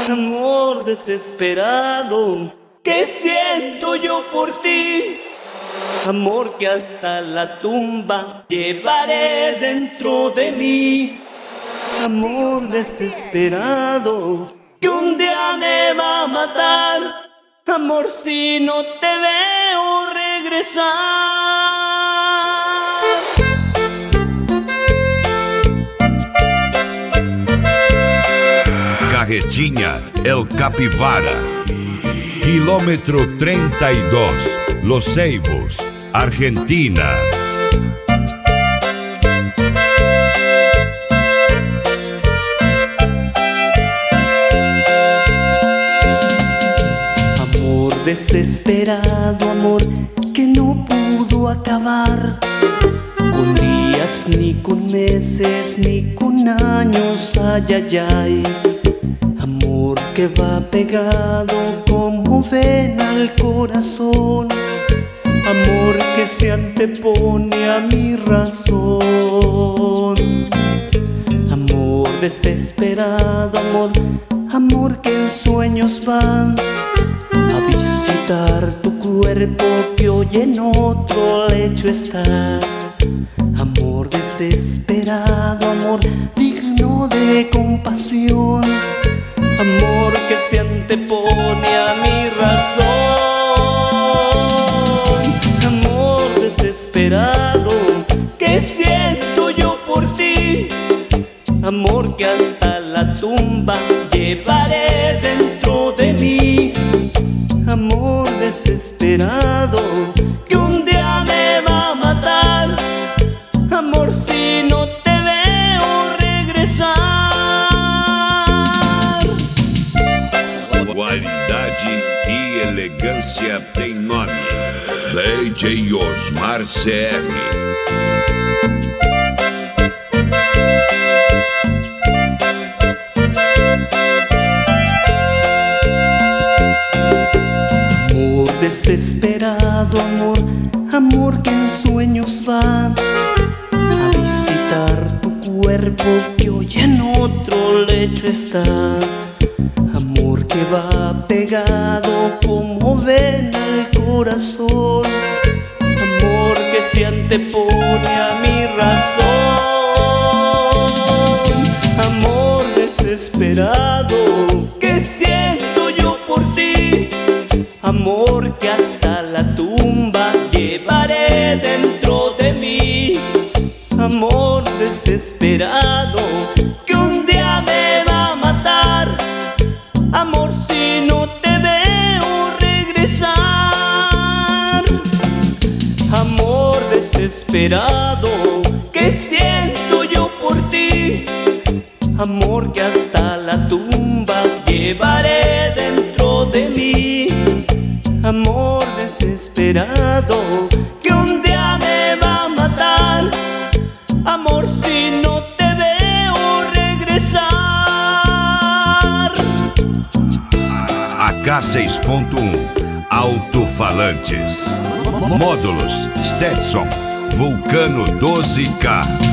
Amor desesperado, ¿qué siento yo por ti? Amor que hasta la tumba llevaré dentro de mí. Amor desesperado, que un día me va a matar. Amor, si no te veo regresar. Carretinha El Capivara. Quilômetro 32, Los Ceibos, Argentina. Amor desesperado, amor que no pudo acabar con días, ni con meses, ni con años, ay, ay, ay. Amor que va pegado como vena al corazón. Amor que se antepone a mi razón. Amor desesperado, amor, amor que en sueños van a visitar tu cuerpo que hoy en otro lecho está. Amor desesperado, amor digno de compasión. Amor que se antepone a mi razón. Amor desesperado, ¿qué siento yo por ti? Amor que hasta la tumba llevaré dentro de mí. Amor desesperado, que un día me va a matar. Amor, si no te veo regresar. Qualidade e elegância tem nome. DJ Osmar CR. Amor desesperado, amor, amor que en sueños va a visitar tu cuerpo que hoy en otro lecho está. Amor que va pegado como vena al corazón. Amor que se antepone a mi razón. Amor desesperado, ¿qué siento yo por ti? Amor que hasta la tumba llevaré dentro de mí. Amor desesperado, que un día me va a matar. Amor, si no te veo regresar. Amor desesperado, ¿qué siento yo por ti? Amor que hasta la tumba llevaré dentro de mí. Amor desesperado, que un día me va a matar. Amor, si no te veo regresar. AK6.1 Alto-falantes. Módulos Stetson Vulcano 12K.